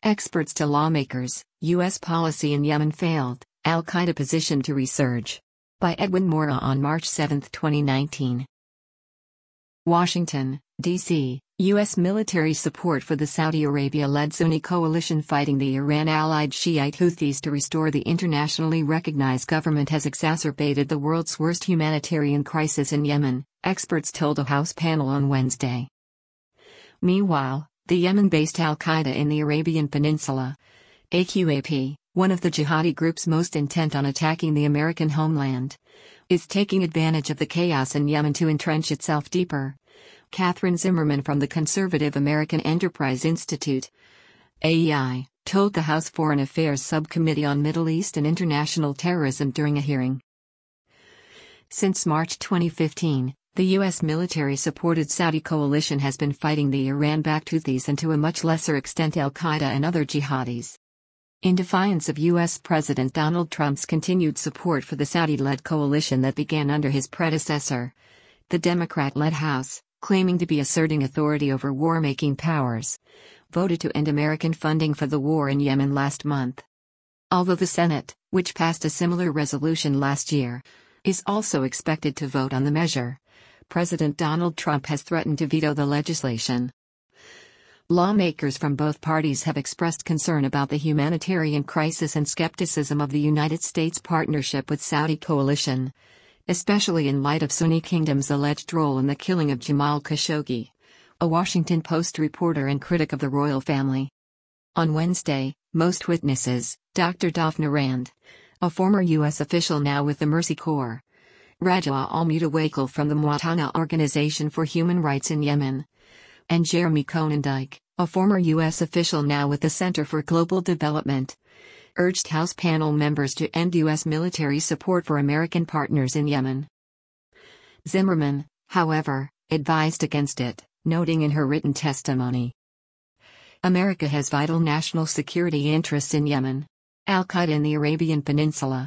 Experts to lawmakers, U.S. policy in Yemen failed, Al-Qaeda position to resurge. By Edwin Mora on March 7, 2019. Washington, D.C. U.S. military support for the Saudi Arabia-led Sunni coalition fighting the Iran-allied Shiite Houthis to restore the internationally recognized government has exacerbated the world's worst humanitarian crisis in Yemen, experts told a House panel on Wednesday. Meanwhile, the Yemen-based Al-Qaeda in the Arabian Peninsula, AQAP, one of the jihadi groups most intent on attacking the American homeland, is taking advantage of the chaos in Yemen to entrench itself deeper. Catherine Zimmerman from the Conservative American Enterprise Institute, AEI, told the House Foreign Affairs Subcommittee on Middle East and International Terrorism during a hearing. Since March 2015, the U.S. military-supported Saudi coalition has been fighting the Iran-backed Houthis and to a much lesser extent Al-Qaeda and other jihadis. In defiance of U.S. President Donald Trump's continued support for the Saudi-led coalition that began under his predecessor, the Democrat-led House, claiming to be asserting authority over war-making powers, voted to end American funding for the war in Yemen last month. Although the Senate, which passed a similar resolution last year, is also expected to vote on the measure, President Donald Trump has threatened to veto the legislation. Lawmakers from both parties have expressed concern about the humanitarian crisis and skepticism of the United States partnership with Saudi coalition, especially in light of Sunni Kingdom's alleged role in the killing of Jamal Khashoggi, a Washington Post reporter and critic of the royal family. On Wednesday, most witnesses, Dr. Daphne Rand, a former U.S. official now with the Mercy Corps, Raja Al-Mutawakkil from the Muwattana Organization for Human Rights in Yemen, and Jeremy Konyndyk, a former U.S. official now with the Center for Global Development, urged House panel members to end U.S. military support for American partners in Yemen. Zimmerman, however, advised against it, noting in her written testimony, America has vital national security interests in Yemen. Al-Qaeda in the Arabian Peninsula,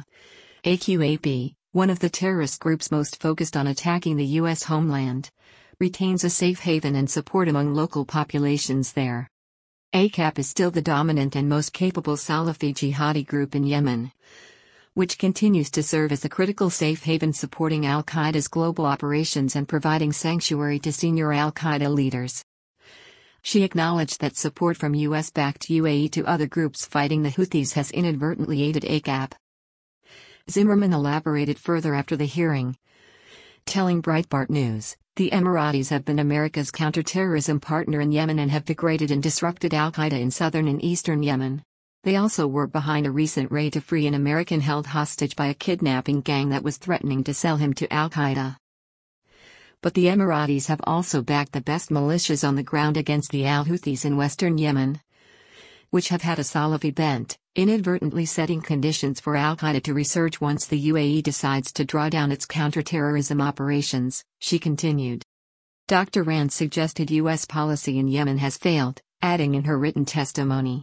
AQAP, one of the terrorist groups most focused on attacking the U.S. homeland, retains a safe haven and support among local populations there. AQAP is still the dominant and most capable Salafi jihadi group in Yemen, which continues to serve as a critical safe haven supporting Al-Qaeda's global operations and providing sanctuary to senior Al-Qaeda leaders. She acknowledged that support from U.S.-backed UAE to other groups fighting the Houthis has inadvertently aided AQAP. Zimmerman elaborated further after the hearing, telling Breitbart News, the Emiratis have been America's counterterrorism partner in Yemen and have degraded and disrupted Al-Qaeda in southern and eastern Yemen. They also were behind a recent raid to free an American held hostage by a kidnapping gang that was threatening to sell him to Al-Qaeda. But the Emiratis have also backed the best militias on the ground against the Al-Houthis in western Yemen, which have had a Salafi bent, inadvertently setting conditions for Al-Qaeda to resurge once the UAE decides to draw down its counterterrorism operations, she continued. Dr. Rand suggested U.S. policy in Yemen has failed, adding in her written testimony,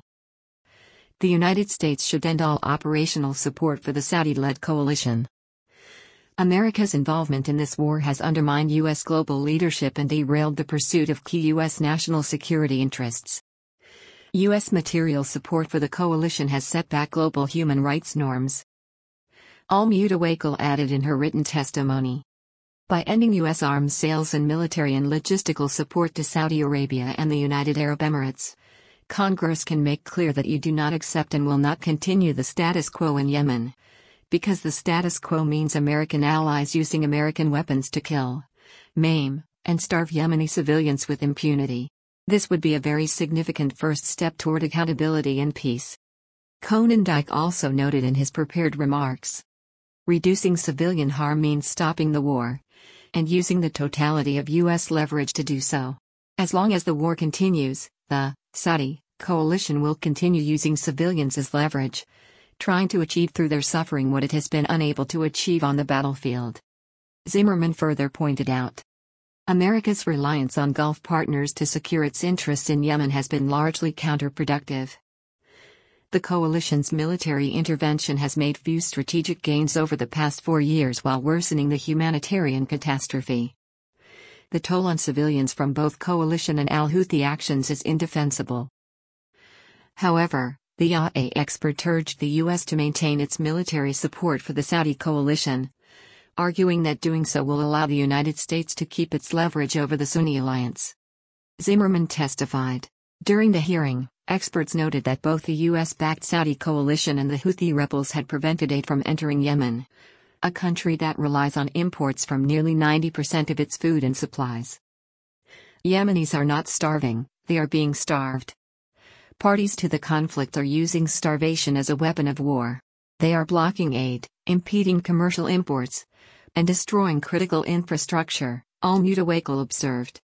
the United States should end all operational support for the Saudi-led coalition. America's involvement in this war has undermined U.S. global leadership and derailed the pursuit of key U.S. national security interests. U.S. material support for the coalition has set back global human rights norms. Al-Mutawakkil added in her written testimony, by ending U.S. arms sales and military and logistical support to Saudi Arabia and the United Arab Emirates, Congress can make clear that you do not accept and will not continue the status quo in Yemen, because the status quo means American allies using American weapons to kill, maim, and starve Yemeni civilians with impunity. This would be a very significant first step toward accountability and peace. Konyndyk also noted in his prepared remarks, reducing civilian harm means stopping the war, and using the totality of U.S. leverage to do so. As long as the war continues, the Saudi coalition will continue using civilians as leverage, trying to achieve through their suffering what it has been unable to achieve on the battlefield. Zimmerman further pointed out, America's reliance on Gulf partners to secure its interests in Yemen has been largely counterproductive. The coalition's military intervention has made few strategic gains over the past 4 years while worsening the humanitarian catastrophe. The toll on civilians from both coalition and al-Houthi actions is indefensible. However, the IAEA expert urged the U.S. to maintain its military support for the Saudi coalition, arguing that doing so will allow the United States to keep its leverage over the Sunni alliance. Zimmerman testified. During the hearing, experts noted that both the U.S.-backed Saudi coalition and the Houthi rebels had prevented aid from entering Yemen, a country that relies on imports from nearly 90% of its food and supplies. Yemenis are not starving, they are being starved. Parties to the conflict are using starvation as a weapon of war. They are blocking aid, impeding commercial imports, and destroying critical infrastructure, Al-Mutawakkil observed.